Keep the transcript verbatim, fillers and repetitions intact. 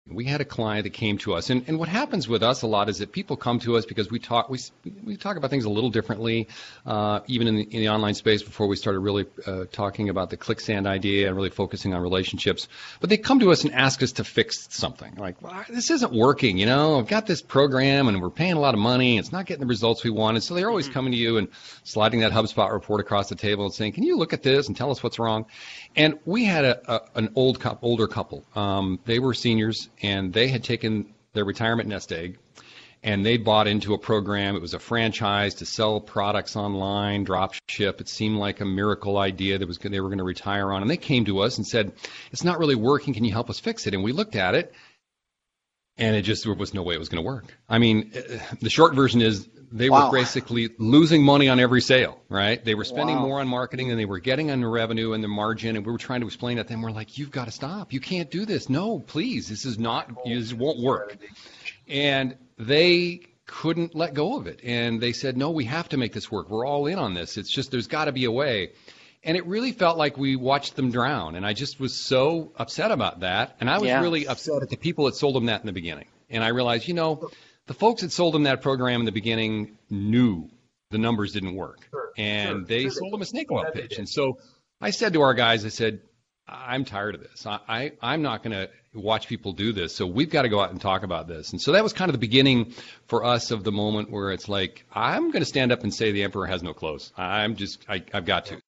We had a client that came to us, and, and what happens with us a lot is that people come to us because we talk we we talk about things a little differently, uh, even in the, in the online space before we started really uh, talking about the ClickSand idea and really focusing on relationships. But they come to us and ask us to fix something. Like, well, this isn't working, you know, I've got this program and we're paying a lot of money, it's not getting the results we wanted. So they're always coming to you and sliding that HubSpot report across the table and saying, can you look at this and tell us what's wrong? And we had a, a an old couple, older couple. Um, they were seniors, and they had taken their retirement nest egg, and they bought into a program. It was a franchise to sell products online, drop ship. It seemed like a miracle idea that was they were going to retire on. And they came to us and said, it's not really working. Can you help us fix it? And we looked at it, and it just there was no way it was going to work. I mean, the short version is they Wow. were basically losing money on every sale, right? They were spending Wow. more on marketing than they were getting on the revenue and the margin, and we were trying to explain that to them. We're like, you've got to stop. You can't do this. No, please. This is not, this won't work. And they couldn't let go of it. And they said, no, we have to make this work. We're all in on this. It's just there's got to be a way. And it really felt like we watched them drown. And I just was so upset about that. And I was Yeah. really upset at the people that sold them that in the beginning. And I realized, you know, the folks that sold them that program in the beginning knew the numbers didn't work. Sure, And sure, they sure sold they them a snake oil That they pitch. did. And so I said to our guys, I said, I'm tired of this. I, I, I'm not going to watch people do this. So we've got to go out and talk about this. And so that was kind of the beginning for us of the moment where it's like, I'm going to stand up and say the emperor has no clothes. I'm just, I, I've got to.